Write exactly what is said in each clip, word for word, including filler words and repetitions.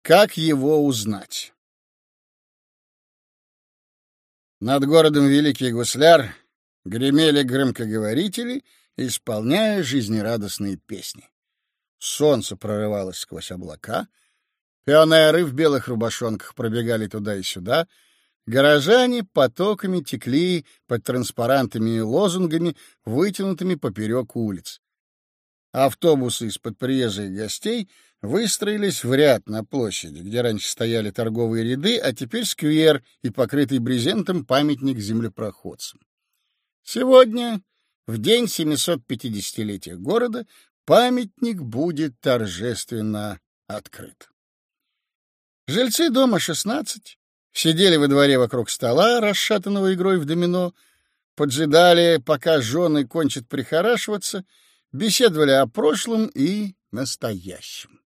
Как его узнать? Над городом Великий Гусляр гремели громкоговорители, исполняя жизнерадостные песни. Солнце прорывалось сквозь облака, пионеры в белых рубашонках пробегали туда и сюда, горожане потоками текли под транспарантами и лозунгами, вытянутыми поперек улиц. Автобусы из-под приезжих гостей выстроились в ряд на площади, где раньше стояли торговые ряды, а теперь сквер и покрытый брезентом памятник землепроходцам. Сегодня, в день семисотпятидесятилетия города, памятник будет торжественно открыт. Жильцы дома шестнадцать сидели во дворе вокруг стола, расшатанного игрой в домино, поджидали, пока жены кончат прихорашиваться, беседовали о прошлом и настоящем.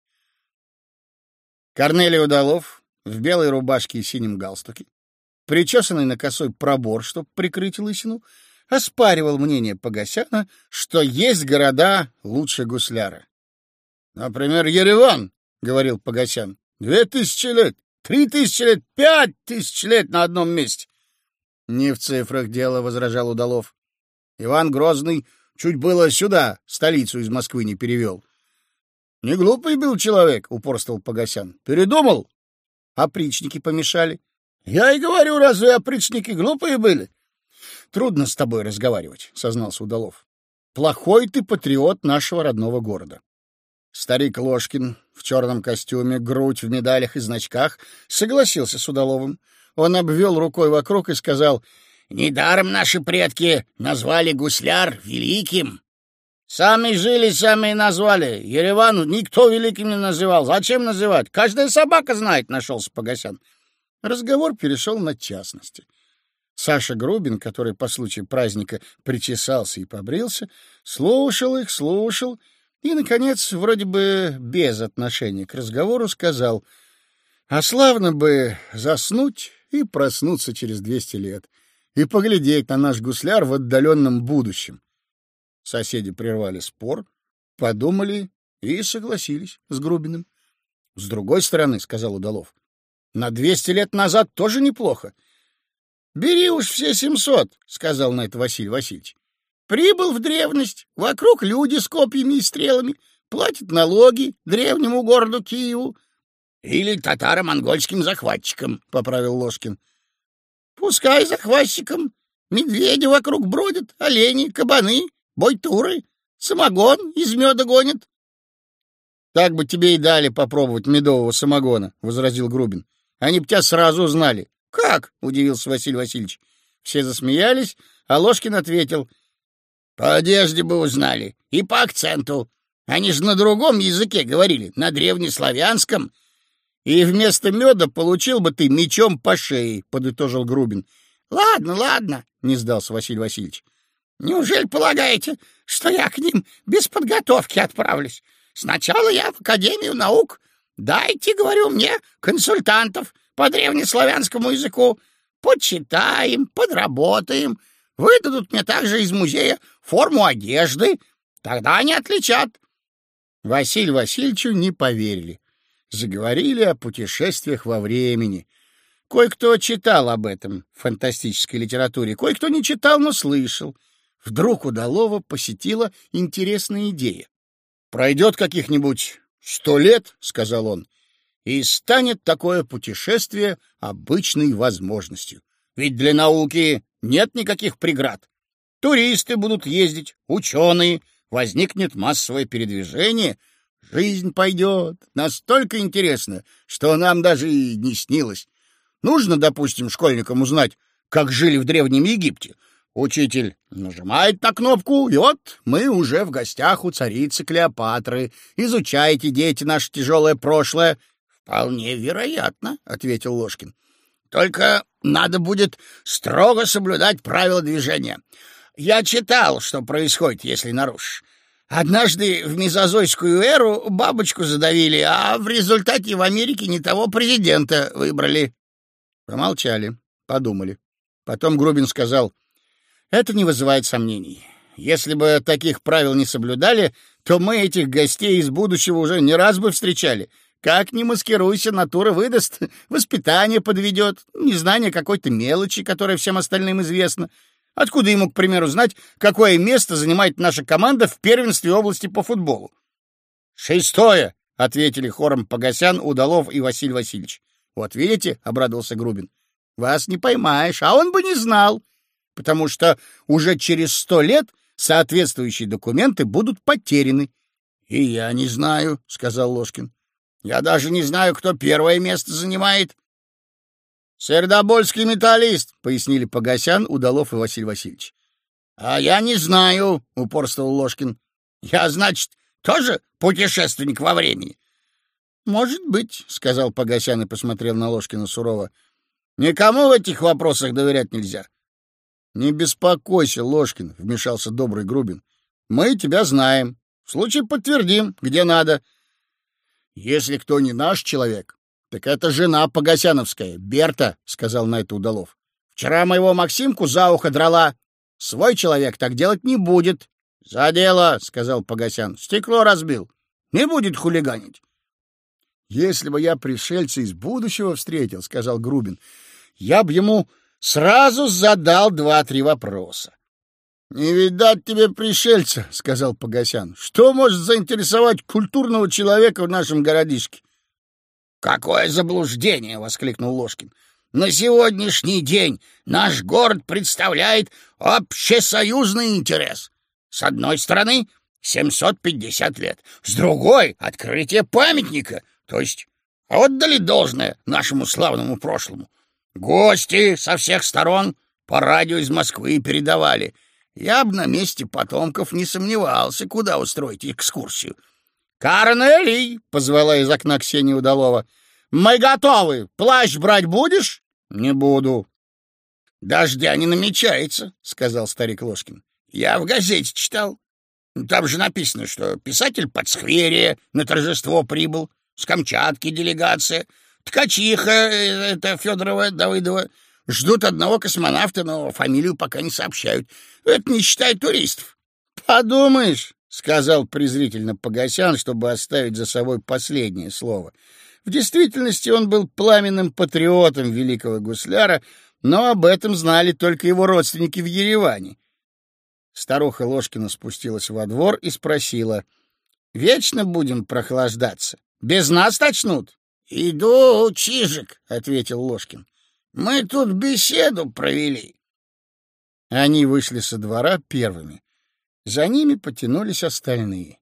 Корнелий Удалов в белой рубашке и синем галстуке, причесанный на косой пробор, чтоб прикрыть лысину, оспаривал мнение Погосяна, что есть города лучше Гусляра. — Например, Ереван, — говорил Погосян, — две тысячи лет, три тысячи лет, пять тысяч лет на одном месте. — Не в цифрах дело, — возражал Удалов. Иван Грозный чуть было сюда столицу из Москвы не перевел. — Не глупый был человек, — упорствовал Погосян. — Передумал? Опричники помешали. — Я и говорю, разве опричники глупые были? — Трудно с тобой разговаривать, — сознался Удалов. — Плохой ты патриот нашего родного города. Старик Ложкин в черном костюме, грудь в медалях и значках, согласился с Удаловым. Он обвел рукой вокруг и сказал: «Недаром наши предки назвали Гусляр великим. Сами жили, сами и назвали. Ереван никто великим не называл. Зачем называть? Каждая собака знает», — нашелся Погосян. Разговор перешел на частности. Саша Грубин, который по случаю праздника причесался и побрился, слушал их, слушал и, наконец, вроде бы без отношения к разговору, сказал: «А славно бы заснуть и проснуться через двести лет и поглядеть на наш Гусляр в отдаленном будущем». Соседи прервали спор, подумали и согласились с Грубиным. — С другой стороны, — сказал Удалов, — на двести лет назад тоже неплохо. — Бери уж все семьсот, — сказал на это Василий Васильевич. — Прибыл в древность, вокруг люди с копьями и стрелами, платят налоги древнему городу Киеву. — Или татаро-монгольским захватчикам, — поправил Ложкин. — Пускай захватчикам. Медведи вокруг бродят, олени, кабаны, бойтуры, самогон из меда гонят. — Так бы тебе и дали попробовать медового самогона, — возразил Грубин. — Они б тебя сразу узнали. — Как? — удивился Василий Васильевич. Все засмеялись, а Ложкин ответил: — По одежде бы узнали и по акценту. Они же на другом языке говорили, на древнеславянском. И вместо меда получил бы ты мечом по шее, — подытожил Грубин. — Ладно, ладно, — не сдался Василий Васильевич. — Неужели полагаете, что я к ним без подготовки отправлюсь? Сначала я в Академию наук. Дайте, говорю, мне консультантов по древнеславянскому языку. Почитаем, подработаем. Выдадут мне также из музея форму одежды. Тогда они отличат. Василию Васильевичу не поверили. Заговорили о путешествиях во времени. Кое-кто читал об этом в фантастической литературе, кое-кто не читал, но слышал. Вдруг Удалова посетила интересная идея. «Пройдет каких-нибудь сто лет, — сказал он, — и станет такое путешествие обычной возможностью. Ведь для науки нет никаких преград. Туристы будут ездить, ученые, возникнет массовое передвижение. Жизнь пойдет настолько интересно, что нам даже и не снилось. Нужно, допустим, школьникам узнать, как жили в Древнем Египте. Учитель нажимает на кнопку, и вот мы уже в гостях у царицы Клеопатры. Изучайте, дети, наше тяжелое прошлое. — Вполне вероятно, — ответил Ложкин. — Только надо будет строго соблюдать правила движения. Я читал, что происходит, если нарушишь. Однажды в мезозойскую эру бабочку задавили, а в результате в Америке не того президента выбрали. Помолчали, подумали. Потом Грубин сказал: «Это не вызывает сомнений. Если бы таких правил не соблюдали, то мы этих гостей из будущего уже не раз бы встречали. Как ни маскируйся, натура выдаст, воспитание подведет, незнание какой-то мелочи, которая всем остальным известна. Откуда ему, к примеру, знать, какое место занимает наша команда в первенстве области по футболу? «Шестое!» — ответили хором Погосян, Удалов и Василий Васильевич. «Вот видите», — обрадовался Грубин, — «вас не поймаешь, а он бы не знал, потому что уже через сто лет соответствующие документы будут потеряны». «И я не знаю», — сказал Ложкин. «Я даже не знаю, кто первое место занимает». «Сердобольский металлист», — пояснили Погосян, Удалов и Василий Васильевич. «А я не знаю», — упорствовал Ложкин. «Я, значит, тоже путешественник во времени?» «Может быть», — сказал Погосян и посмотрел на Ложкина сурово. «Никому в этих вопросах доверять нельзя». «Не беспокойся, Ложкин», — вмешался добрый Грубин. «Мы тебя знаем. В случае подтвердим, где надо. Если кто не наш человек, так это жена Погосяновская, Берта», — сказал на это Удалов. «Вчера моего Максимку за ухо драла. Свой человек так делать не будет». «За дело», — сказал Погосян. «Стекло разбил. Не будет хулиганить». «Если бы я пришельца из будущего встретил, — сказал Грубин, — я бы ему сразу задал два-три вопроса». «Не видать тебе пришельца, — сказал Погосян. — Что может заинтересовать культурного человека в нашем городишке?» «Какое заблуждение! — воскликнул Ложкин. — На сегодняшний день наш город представляет общесоюзный интерес. С одной стороны, семьсот пятьдесят лет, с другой — открытие памятника, то есть отдали должное нашему славному прошлому. Гости со всех сторон по радио из Москвы передавали. Я бы на месте потомков не сомневался, куда устроить экскурсию. «Корнелий!» — позвала из окна Ксения Удалова. «Мы готовы. Плащ брать будешь?» «Не буду». «Дождя не намечается», — сказал старик Ложкин. «Я в газете читал. Там же написано, что писатель Подскверия на торжество прибыл, с Камчатки делегация, ткачиха, это Федорова Давыдова. Ждут одного космонавта, но фамилию пока не сообщают. Это не считая туристов». «Подумаешь», — сказал презрительно Погосян, чтобы оставить за собой последнее слово. В действительности он был пламенным патриотом великого гусляра, но об этом знали только его родственники в Ереване. Старуха Ложкина спустилась во двор и спросила: «Вечно будем прохлаждаться? Без нас начнут?» «Иду, Чижик», — ответил Ложкин. «Мы тут беседу провели». Они вышли со двора первыми. За ними потянулись остальные.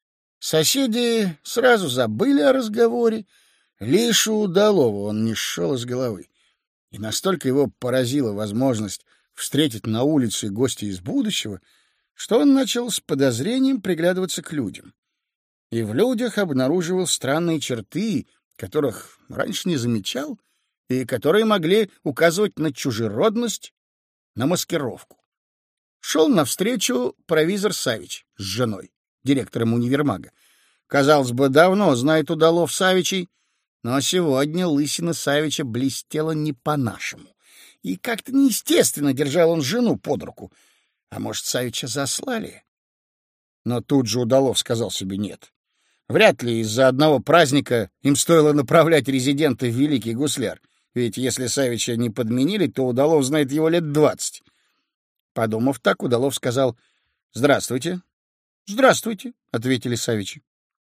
Соседи сразу забыли о разговоре. Лишь у Удалова он не шел из головы. И настолько его поразила возможность встретить на улице гостя из будущего, что он начал с подозрением приглядываться к людям. И в людях обнаруживал странные черты, которых раньше не замечал, и которые могли указывать на чужеродность, на маскировку. Шел навстречу провизор Савич с женой, директором универмага. Казалось бы, давно знает Удалов Савичей, но сегодня лысина Савича блестела не по-нашему. И как-то неестественно держал он жену под руку. А может, Савича заслали? Но тут же Удалов сказал себе нет. Вряд ли из-за одного праздника им стоило направлять резидента в Великий Гусляр. Ведь если Савича не подменили, то Удалов знает его лет двадцать. Подумав так, Удалов сказал: «Здравствуйте». «Здравствуйте», — ответили Савичи.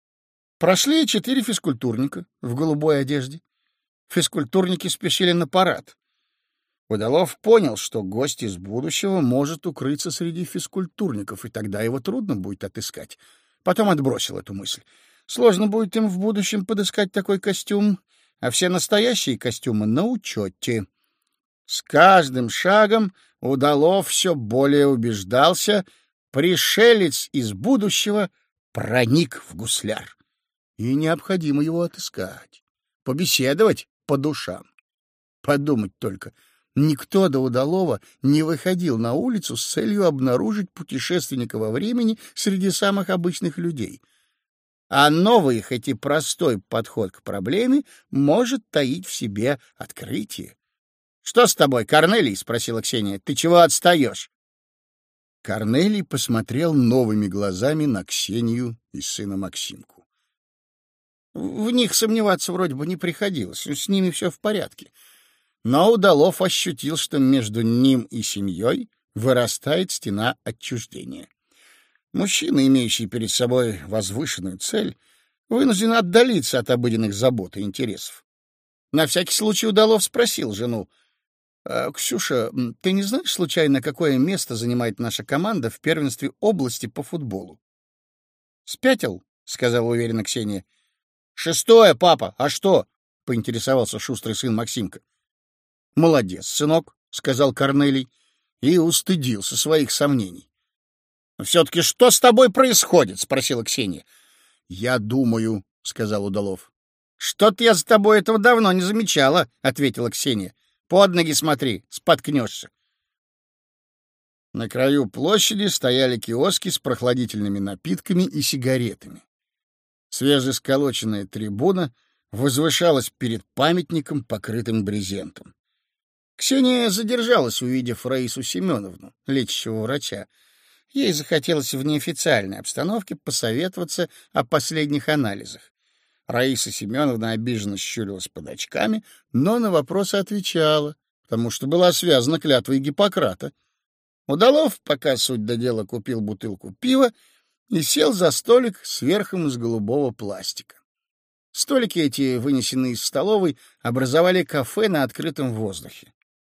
Прошли четыре физкультурника в голубой одежде. Физкультурники спешили на парад. Удалов понял, что гость из будущего может укрыться среди физкультурников, и тогда его трудно будет отыскать. Потом отбросил эту мысль. Сложно будет им в будущем подыскать такой костюм, а все настоящие костюмы на учете. С каждым шагом Удалов все более убеждался, пришелец из будущего проник в гусляр. И необходимо его отыскать, побеседовать по душам. Подумать только, никто до Удалова не выходил на улицу с целью обнаружить путешественника во времени среди самых обычных людей. А новый, хоть и простой подход к проблеме может таить в себе открытие. «Что с тобой, Корнелий?» — спросила Ксения. «Ты чего отстаешь?» Корнелий посмотрел новыми глазами на Ксению и сына Максимку. В них сомневаться вроде бы не приходилось, с ними все в порядке. Но Удалов ощутил, что между ним и семьей вырастает стена отчуждения. Мужчина, имеющий перед собой возвышенную цель, вынужден отдалиться от обыденных забот и интересов. На всякий случай Удалов спросил жену: «А, Ксюша, ты не знаешь, случайно, какое место занимает наша команда в первенстве области по футболу?» «Спятил?» — сказала уверенно Ксения. «Шестое, папа, а что?» — поинтересовался шустрый сын Максимка. «Молодец, сынок», — сказал Корнелий и устыдился своих сомнений. «Все-таки что с тобой происходит?» — спросила Ксения. «Я думаю», — сказал Удалов. «Что-то я за тобой этого давно не замечала», — ответила Ксения. «Под ноги смотри, споткнешься». На краю площади стояли киоски с прохладительными напитками и сигаретами. Свежесколоченная трибуна возвышалась перед памятником, покрытым брезентом. Ксения задержалась, увидев Раису Семеновну, лечащего врача. Ей захотелось в неофициальной обстановке посоветоваться о последних анализах. Раиса Семеновна обиженно щурилась под очками, но на вопросы отвечала, потому что была связана клятвой Гиппократа. Удалов, пока суть до дела, купил бутылку пива и сел за столик с верхом из голубого пластика. Столики эти, вынесенные из столовой, образовали кафе на открытом воздухе.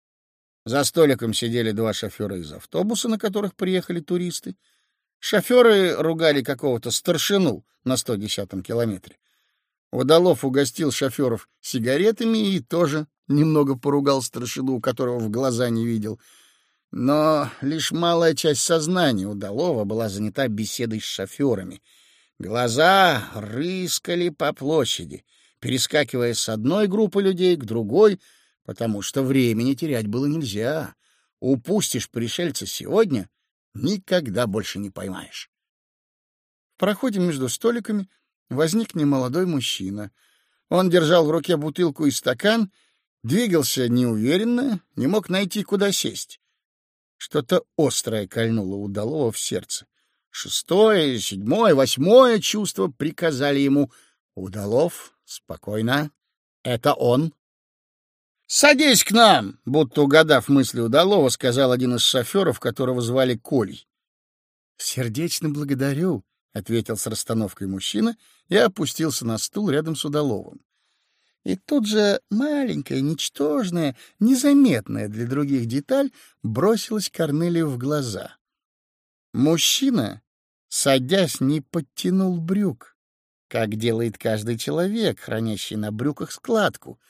За столиком сидели два шофера из автобуса, на которых приехали туристы. Шоферы ругали какого-то старшину на сто десятом километре. Удалов угостил шоферов сигаретами и тоже немного поругал старшину, которого в глаза не видел. Но лишь малая часть сознания Удалова была занята беседой с шоферами. Глаза рыскали по площади, перескакивая с одной группы людей к другой, потому что времени терять было нельзя. Упустишь пришельца сегодня — никогда больше не поймаешь. В проходе между столиками возник немолодой мужчина. Он держал в руке бутылку и стакан, двигался неуверенно, не мог найти, куда сесть. Что-то острое кольнуло Удалова в сердце. Шестое, седьмое, восьмое чувство приказали ему: «Удалов, спокойно, это он». «Садись к нам!» — будто угадав мысли Удалова, сказал один из шоферов, которого звали Колей. «Сердечно благодарю», — ответил с расстановкой мужчина и опустился на стул рядом с Удаловым. И тут же маленькая, ничтожная, незаметная для других деталь бросилась Корнелию в глаза. Мужчина, садясь, не подтянул брюк, как делает каждый человек, хранящий на брюках складку.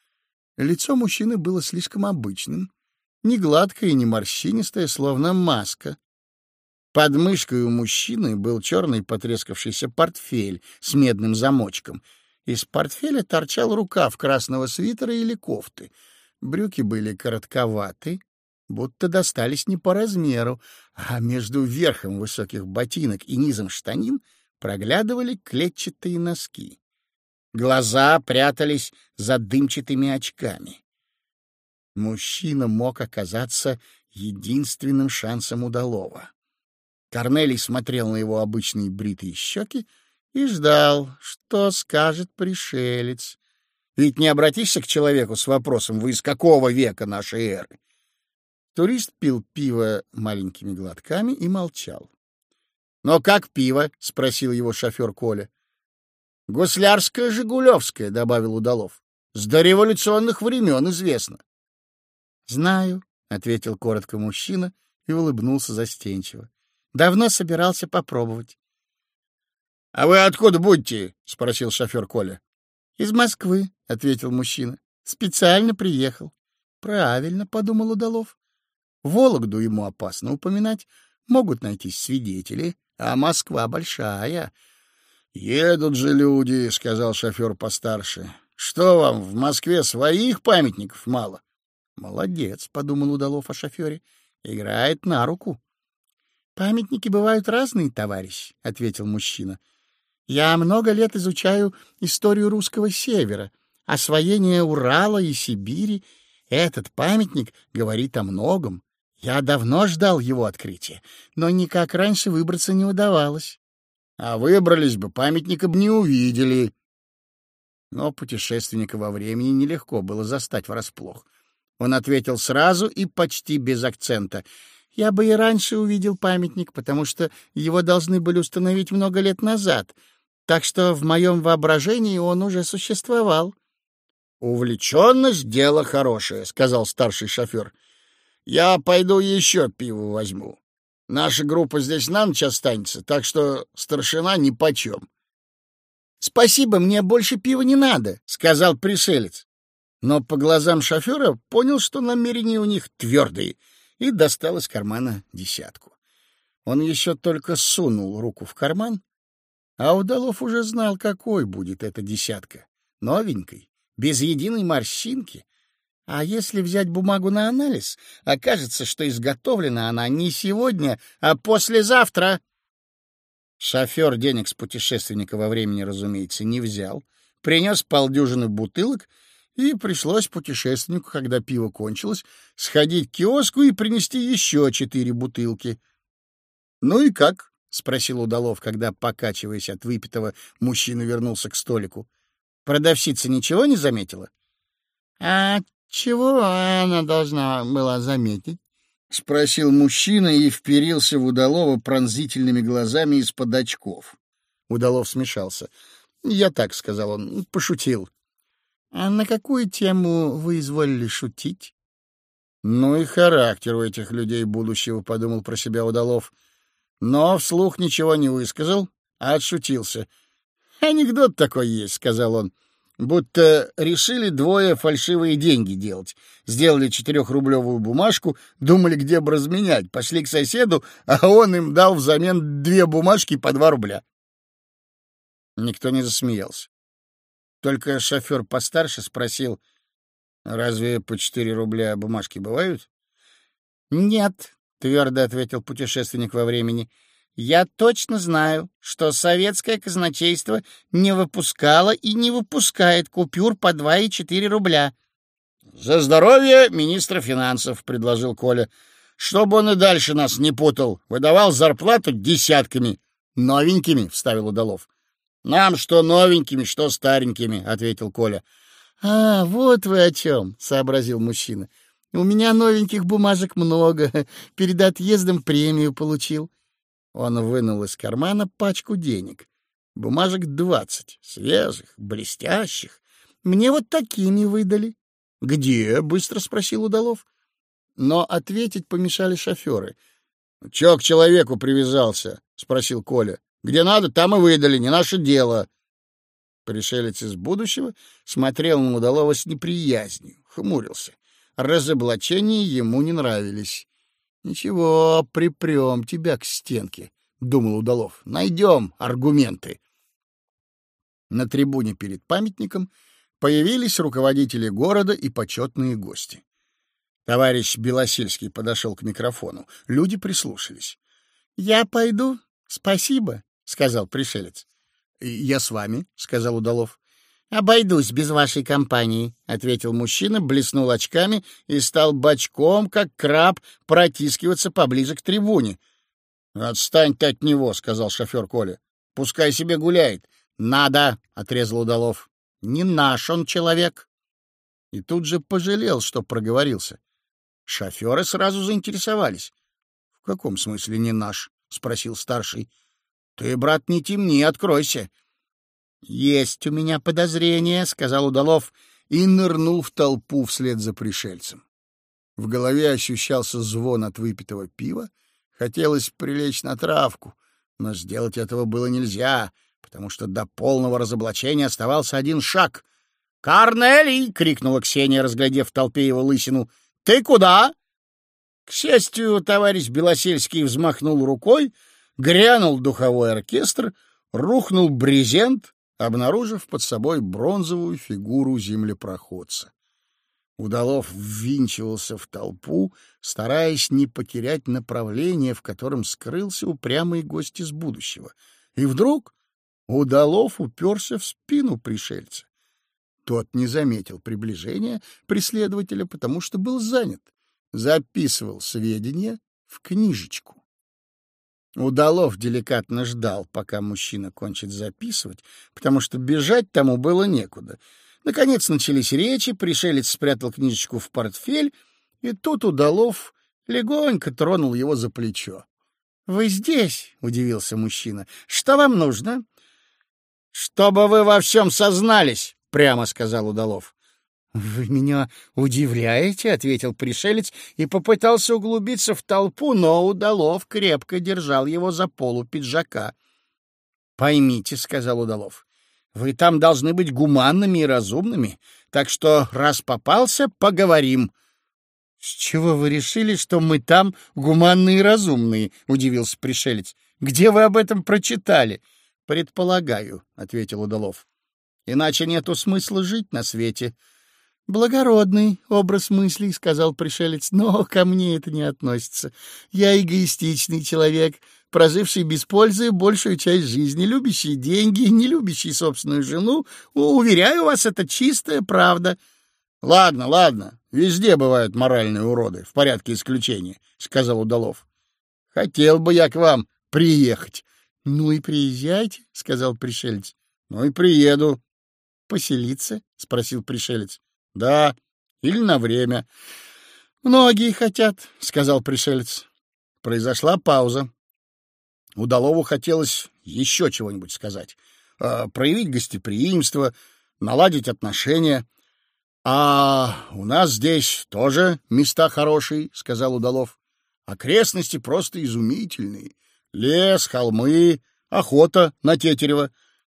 Лицо мужчины было слишком обычным, не гладкое и не морщинистое, словно маска. Под мышкой у мужчины был черный потрескавшийся портфель с медным замочком. Из портфеля торчал рукав красного свитера или кофты. Брюки были коротковаты, будто достались не по размеру, а между верхом высоких ботинок и низом штанин проглядывали клетчатые носки. Глаза прятались за дымчатыми очками. Мужчина мог оказаться единственным шансом Удалова. Корнелий смотрел на его обычные бритые щеки и ждал, что скажет пришелец. Ведь не обратишься к человеку с вопросом: «Вы из какого века нашей эры?» Турист пил пиво маленькими глотками и молчал. «Но как пиво?» — спросил его шофер Коля. «Гуслярское, жигулевское», — добавил Удалов. «С дореволюционных времен известно». «Знаю», — ответил коротко мужчина и улыбнулся застенчиво. «Давно собирался попробовать». «А вы откуда будете?» — спросил шофер Коля. «Из Москвы», — ответил мужчина. «Специально приехал». «Правильно», — подумал Удалов. «Вологду ему опасно упоминать. Могут найтись свидетели, а Москва большая». «Едут же люди», — сказал шофер постарше. «Что вам, в Москве своих памятников мало?» «Молодец», — подумал Удалов о шофере. «Играет на руку». «Памятники бывают разные, товарищ», — ответил мужчина. «Я много лет изучаю историю русского севера, освоение Урала и Сибири. Этот памятник говорит о многом. Я давно ждал его открытия, но никак раньше выбраться не удавалось». «А выбрались бы, памятника бы не увидели». Но путешественника во времени нелегко было застать врасплох. Он ответил сразу и почти без акцента. «Я бы и раньше увидел памятник, потому что его должны были установить много лет назад, так что в моем воображении он уже существовал». «Увлеченность — дело хорошее», — сказал старший шофер. «Я пойду еще пиво возьму. Наша группа здесь на ночь останется, так что старшина нипочем». «Спасибо, мне больше пива не надо», — сказал пришелец. Но по глазам шофера понял, что намерения у них твердые, и достал из кармана десятку. Он еще только сунул руку в карман, а Удалов уже знал, какой будет эта десятка. Новенькой, без единой морщинки. А если взять бумагу на анализ, окажется, что изготовлена она не сегодня, а послезавтра. Шофер денег с путешественника во времени, разумеется, не взял, принес полдюжины бутылок, и пришлось путешественнику, когда пиво кончилось, сходить к киоску и принести еще четыре бутылки. — Ну и как? — спросил Удалов, когда, покачиваясь от выпитого, мужчина вернулся к столику. Продавщица ничего не заметила? — А чего она должна была заметить? — спросил мужчина и вперился в Удалова пронзительными глазами из-под очков. Удалов смешался. — Я так, — сказал он, — пошутил. — А на какую тему вы изволили шутить? — Ну и характер у этих людей будущего, — подумал про себя Удалов. Но вслух ничего не высказал, а отшутился. — Анекдот такой есть, — сказал он. Будто решили двое фальшивые деньги делать. Сделали четырехрублевую бумажку, думали, где бы разменять. Пошли к соседу, а он им дал взамен две бумажки по два рубля. Никто не засмеялся. Только шофер постарше спросил: «Разве по четыре рубля бумажки бывают?» «Нет», — твердо ответил путешественник во времени. «Я точно знаю, что советское казначейство не выпускало и не выпускает купюр по два и четыре рубля». «За здоровье министра финансов», — предложил Коля. «Чтобы он и дальше нас не путал, выдавал зарплату десятками». «Новенькими», — вставил Удалов. «Нам что новенькими, что старенькими», — ответил Коля. «А, вот вы о чем», — сообразил мужчина. «У меня новеньких бумажек много. Перед отъездом премию получил». Он вынул из кармана пачку денег. Бумажек двадцать, свежих, блестящих. Мне вот такими выдали. — Где? — быстро спросил Удалов. Но ответить помешали шоферы. — Чё к человеку привязался? — спросил Коля. — Где надо, там и выдали, не наше дело. Пришелец из будущего смотрел на Удалова с неприязнью, хмурился. Разоблачения ему не нравились. «Ничего, припрем тебя к стенке», — думал Удалов. «Найдем аргументы». На трибуне перед памятником появились руководители города и почетные гости. Товарищ Белосельский подошел к микрофону. Люди прислушались. «Я пойду, спасибо», — сказал пришелец. «Я с вами», — сказал Удалов. «Обойдусь без вашей компании», — ответил мужчина, блеснул очками и стал бочком, как краб, протискиваться поближе к трибуне. «Отстань ты от него», — сказал шофер Коля. «Пускай себе гуляет». «Надо», — отрезал Удалов. «Не наш он человек». И тут же пожалел, что проговорился. Шоферы сразу заинтересовались. — В каком смысле не наш? — спросил старший. — Ты, брат, не темни, откройся. — Есть у меня подозрение, — сказал Удалов и нырнул в толпу вслед за пришельцем. В голове ощущался звон от выпитого пива. Хотелось прилечь на травку, но сделать этого было нельзя, потому что до полного разоблачения оставался один шаг. «Корнелий!» — крикнула Ксения, разглядев в толпе его лысину. «Ты куда?» К счастью, товарищ Белосельский взмахнул рукой, грянул духовой оркестр, рухнул брезент, обнаружив под собой бронзовую фигуру землепроходца. Удалов ввинчивался в толпу, стараясь не потерять направление, в котором скрылся упрямый гость из будущего. И вдруг Удалов уперся в спину пришельца. Тот не заметил приближения преследователя, потому что был занят, записывал сведения в книжечку. Удалов деликатно ждал, пока мужчина кончит записывать, потому что бежать тому было некуда. Наконец начались речи, пришелец спрятал книжечку в портфель, и тут Удалов легонько тронул его за плечо. — Вы здесь? — удивился мужчина. — Что вам нужно? — Чтобы вы во всем сознались, — прямо сказал Удалов. — Вы меня удивляете, — ответил пришелец и попытался углубиться в толпу, но Удалов крепко держал его за полу пиджака. — Поймите, — сказал Удалов, — вы там должны быть гуманными и разумными, так что, раз попался, поговорим. — С чего вы решили, что мы там гуманные и разумные? — удивился пришелец. — Где вы об этом прочитали? — Предполагаю, — ответил Удалов. — Иначе нету смысла жить на свете. — Благородный образ мыслей, — сказал пришелец, — но ко мне это не относится. Я эгоистичный человек, проживший без пользы большую часть жизни, любящий деньги, не любящий собственную жену. Уверяю вас, это чистая правда. — Ладно, ладно, везде бывают моральные уроды, в порядке исключения, — сказал Удалов. — Хотел бы я к вам приехать. — Ну и приезжайте, — сказал пришелец. — Ну и приеду. — Поселиться? — спросил пришелец. — Да, или на время. — Многие хотят, — сказал пришелец. Произошла пауза. Удалову хотелось еще чего-нибудь сказать, э, проявить гостеприимство, наладить отношения. — А у нас здесь тоже места хорошие, — сказал Удалов. — Окрестности просто изумительные. Лес, холмы, охота на тетерева.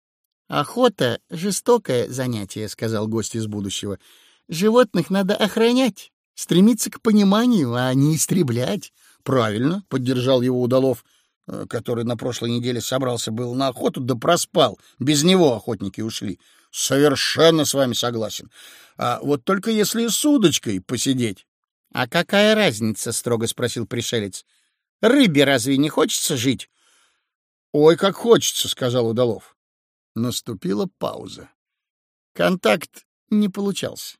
— Охота — жестокое занятие, — сказал гость из будущего. — Животных надо охранять, стремиться к пониманию, а не истреблять. — Правильно, — поддержал его Удалов, который на прошлой неделе собрался был на охоту, да проспал. Без него охотники ушли. — Совершенно с вами согласен. А вот только если с удочкой посидеть. — А какая разница? — строго спросил пришелец. — Рыбе разве не хочется жить? — Ой, как хочется, — сказал Удалов. Наступила пауза. Контакт не получался.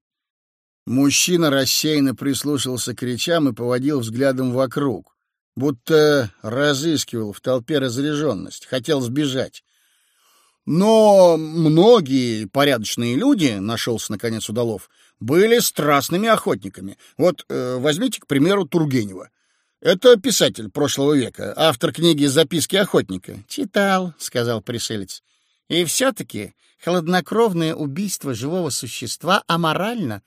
Мужчина рассеянно прислушался к речам и поводил взглядом вокруг, будто разыскивал в толпе разряженность, хотел сбежать. Но многие порядочные люди, нашелся наконец Удалов, были страстными охотниками. Вот э, возьмите, к примеру, Тургенева. Это писатель прошлого века, автор книги «Записки охотника». — Читал, — сказал пришелец. — И все-таки хладнокровное убийство живого существа аморально.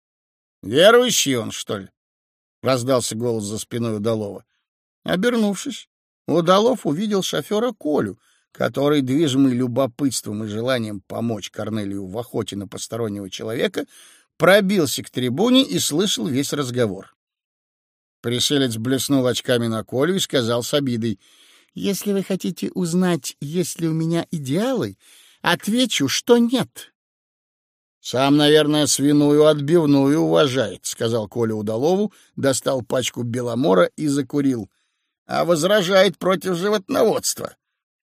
— Верующий он, что ли? — раздался голос за спиной Удалова. Обернувшись, Удалов увидел шофера Колю, который, движимый любопытством и желанием помочь Корнелию в охоте на постороннего человека, пробился к трибуне и слышал весь разговор. Пришелец блеснул очками на Колю и сказал с обидой: — Если вы хотите узнать, есть ли у меня идеалы, отвечу, что нет. — Сам, наверное, свиную отбивную уважает, — сказал Коля Удалову, достал пачку Беломора и закурил. — А возражает против животноводства.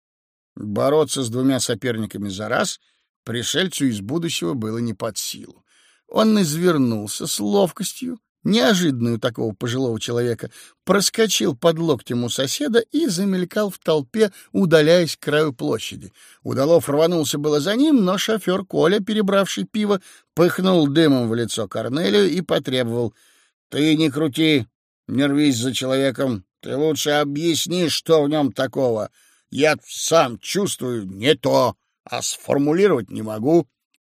Бороться с двумя соперниками за раз пришельцу из будущего было не под силу. Он извернулся с ловкостью, неожиданную такого пожилого человека, проскочил под локтем у соседа и замелькал в толпе, удаляясь к краю площади. Удалов рванулся было за ним, но шофер Коля, перебравший пиво, пыхнул дымом в лицо Корнелию и потребовал: — Ты не крути, не рвись за человеком, ты лучше объясни, что в нем такого. Я сам чувствую не то, а сформулировать не могу.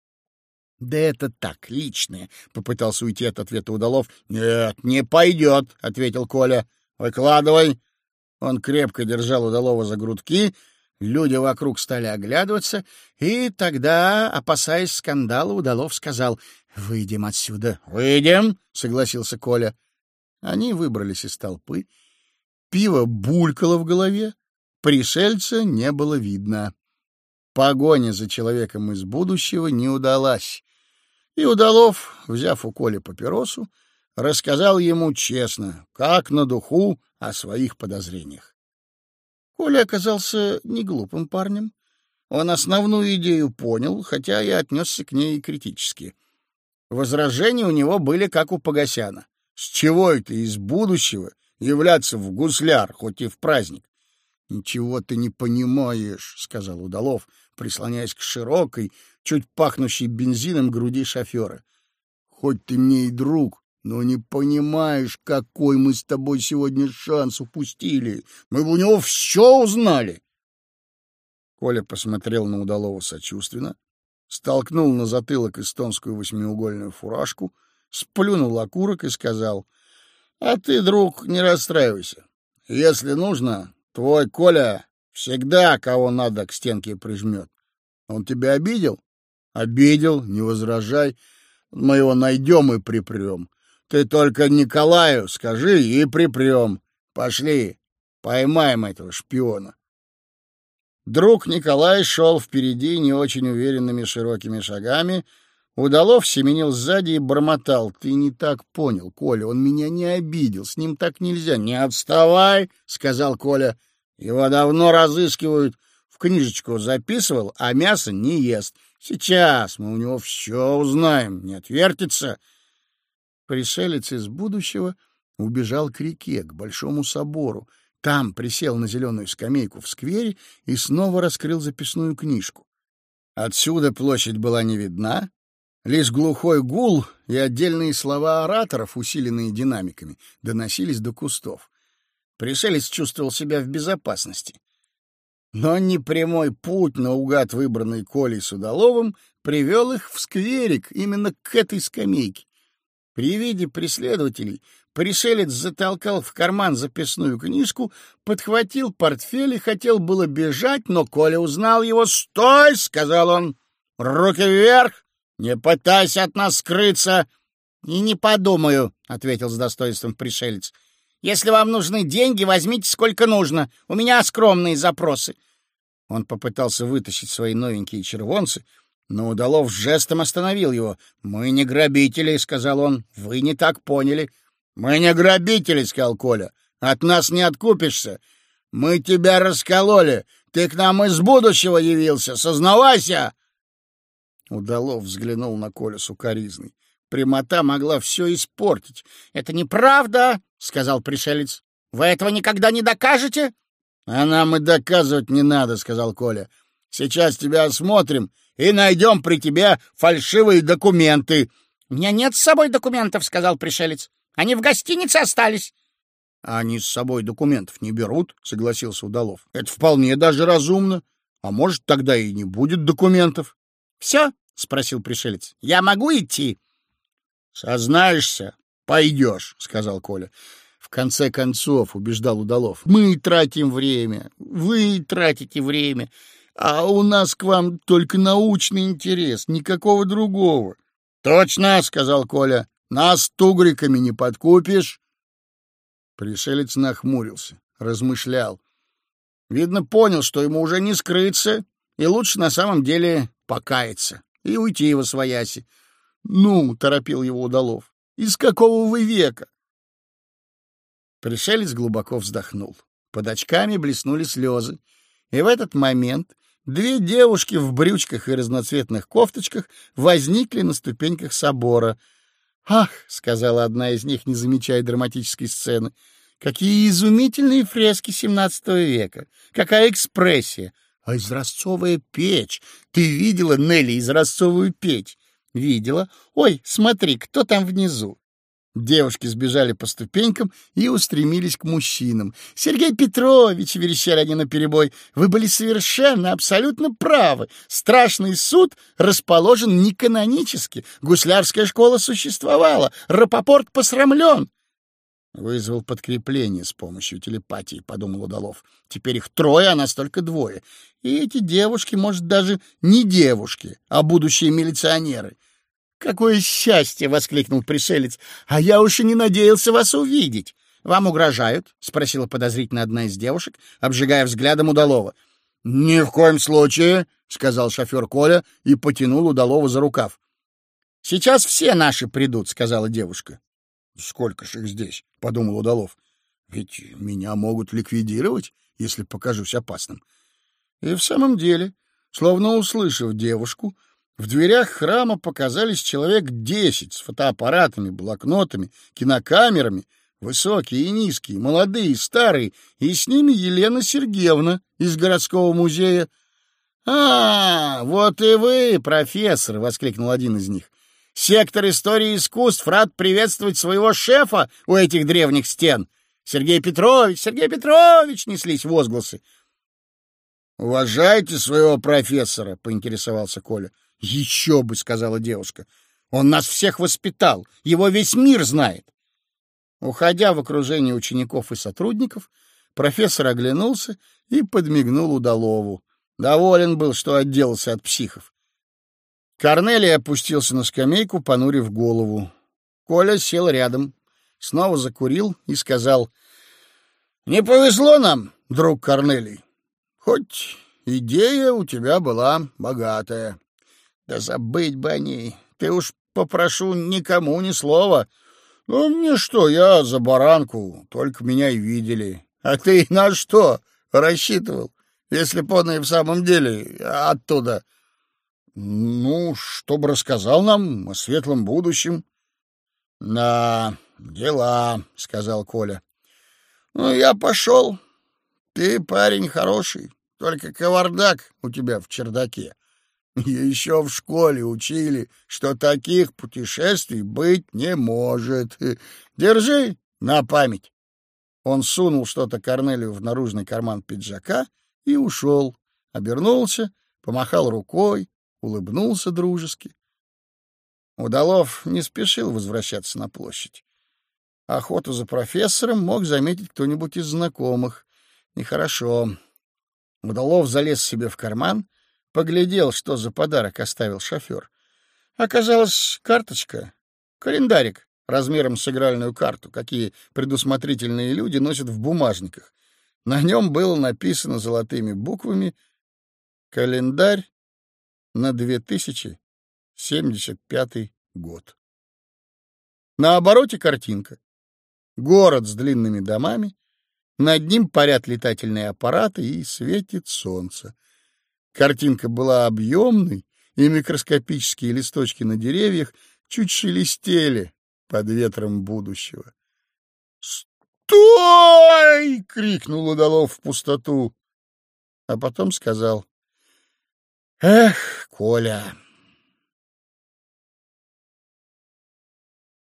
— Да это так, личное, — попытался уйти от ответа Удалов. — Нет, не пойдет, — ответил Коля. — Выкладывай. Он крепко держал Удалова за грудки, люди вокруг стали оглядываться, и тогда, опасаясь скандала, Удалов сказал: — Выйдем отсюда. — Выйдем, — согласился Коля. Они выбрались из толпы. Пиво булькало в голове, пришельца не было видно. Погоня за человеком из будущего не удалась. И Удалов, взяв у Коли папиросу, рассказал ему честно, как на духу, о своих подозрениях. Коля оказался не глупым парнем. Он основную идею понял, хотя и отнесся к ней критически. Возражения у него были как у Погосяна. С чего это из будущего являться в гусляр, хоть и в праздник? Ничего ты не понимаешь, — сказал Удалов, прислоняясь к широкой, чуть пахнущей бензином груди шофера. Хоть ты мне и друг, но не понимаешь, какой мы с тобой сегодня шанс упустили. Мы бы у него все узнали. Коля посмотрел на Удалова сочувственно, столкнул на затылок эстонскую восьмиугольную фуражку, сплюнул окурок и сказал: — А ты, друг, не расстраивайся. Если нужно, твой Коля всегда кого надо к стенке прижмет. Он тебя обидел? Обидел, не возражай. Мы его найдем и припрем. Ты только Николаю скажи и припрем. Пошли, поймаем этого шпиона. Друг Николай шел впереди не очень уверенными широкими шагами. Удалов семенил сзади и бормотал: — Ты не так понял, Коля, он меня не обидел, с ним так нельзя. — Не отставай, — сказал Коля. — Его давно разыскивают. В книжечку записывал, а мясо не ест. Сейчас мы у него все узнаем, не отвертится. Пришелец из будущего убежал к реке, к Большому собору. Там присел на зеленую скамейку в сквере и снова раскрыл записную книжку. Отсюда площадь была не видна, лишь глухой гул и отдельные слова ораторов, усиленные динамиками, доносились до кустов. Пришелец чувствовал себя в безопасности. Но непрямой путь, наугад выбранный Колей с Удаловым, привел их в скверик, именно к этой скамейке. При виде преследователей пришелец затолкал в карман записную книжку, подхватил портфель и хотел было бежать, но Коля узнал его. — Стой! — сказал он. — Руки вверх! Не пытайся от нас скрыться! — И не подумаю, — ответил с достоинством пришелец. — Если вам нужны деньги, возьмите сколько нужно. У меня скромные запросы. Он попытался вытащить свои новенькие червонцы, но Удалов жестом остановил его. — Мы не грабители, — сказал он. — Вы не так поняли. — Мы не грабители, — сказал Коля. — От нас не откупишься. Мы тебя раскололи. Ты к нам из будущего явился. Сознавайся! Удалов взглянул на Колю с укоризной. Прямота могла все испортить. — Это неправда, — сказал пришелец. — Вы этого никогда не докажете? — А нам и доказывать не надо, — сказал Коля. — Сейчас тебя осмотрим и найдем при тебе фальшивые документы. — У меня нет с собой документов, — сказал пришелец. — Они в гостинице остались. — Они с собой документов не берут, — согласился Удалов. — Это вполне даже разумно. А может, тогда и не будет документов. — Все? — спросил пришелец. — Я могу идти? — Сознаешься, пойдешь, — сказал Коля. В конце концов, убеждал Удалов, — мы тратим время, вы тратите время, а у нас к вам только научный интерес, никакого другого. — Точно, — сказал Коля, — нас тугриками не подкупишь. Пришелец нахмурился, размышлял. Видно, понял, что ему уже не скрыться, и лучше на самом деле покаяться и уйти восвояси. — Ну, — торопил его Удалов, — из какого вы века? Пришелец глубоко вздохнул. Под очками блеснули слезы. И в этот момент две девушки в брючках и разноцветных кофточках возникли на ступеньках собора. — Ах, — сказала одна из них, не замечая драматической сцены, — какие изумительные фрески семнадцатого века! Какая экспрессия! А изразцовая печь! Ты видела, Нелли, изразцовую печь? — Видела. Ой, смотри, кто там внизу? Девушки сбежали по ступенькам и устремились к мужчинам. — Сергей Петрович, — верещали они наперебой, — вы были совершенно, абсолютно правы. Страшный суд расположен не канонически. Гуслярская школа существовала. Рапопорт посрамлен. — Вызвал подкрепление с помощью телепатии, — подумал Удалов. — Теперь их трое, а нас только двое. И эти девушки, может, даже не девушки, а будущие милиционеры. — Какое счастье! — воскликнул пришелец. — А я уж и не надеялся вас увидеть. — Вам угрожают? — спросила подозрительно одна из девушек, обжигая взглядом Удалова. — Ни в коем случае, — сказал шофер Коля и потянул Удалова за рукав. — Сейчас все наши придут, — сказала девушка. — Сколько ж их здесь? — подумал Удалов. — Ведь меня могут ликвидировать, если покажусь опасным. И в самом деле, словно услышав девушку, в дверях храма показались человек десять с фотоаппаратами, блокнотами, кинокамерами. Высокие и низкие, молодые, старые, и с ними Елена Сергеевна из городского музея. — А, вот и вы, профессор! — воскликнул один из них. — Сектор истории искусств рад приветствовать своего шефа у этих древних стен. Сергей Петрович, Сергей Петрович! — неслись возгласы. — Уважайте своего профессора, — поинтересовался Коля. — Еще бы, — сказала девушка. — Он нас всех воспитал, его весь мир знает. Уходя в окружении учеников и сотрудников, профессор оглянулся и подмигнул Удалову. Доволен был, что отделался от психов. Корнелий опустился на скамейку, понурив голову. Коля сел рядом, снова закурил и сказал: — Не повезло нам, друг Корнелий. Хоть идея у тебя была богатая. Да забыть бы о ней. Ты уж, попрошу, никому ни слова. Ну, мне что, я за баранку, только меня и видели. А ты на что рассчитывал, если б он и в самом деле оттуда? Ну, чтобы рассказал нам о светлом будущем. — Да, дела, — сказал Коля. — Ну, я пошел. Ты парень хороший, только кавардак у тебя в чердаке. Еще в школе учили, что таких путешествий быть не может. Держи на память. Он сунул что-то Корнелию в наружный карман пиджака и ушел. Обернулся, помахал рукой, улыбнулся дружески. Удалов не спешил возвращаться на площадь. Охоту за профессором мог заметить кто-нибудь из знакомых. Нехорошо. Удалов залез себе в карман, поглядел, что за подарок оставил шофер. Оказалась карточка, календарик размером с игральную карту, какие предусмотрительные люди носят в бумажниках. На нем было написано золотыми буквами «Календарь на две тысячи семьдесят пятый год». На обороте картинка. Город с длинными домами, над ним парят летательные аппараты и светит солнце. Картинка была объемной, и микроскопические листочки на деревьях чуть шелестели под ветром будущего. «Стой!» — крикнул Удалов в пустоту, а потом сказал: «Эх, Коля,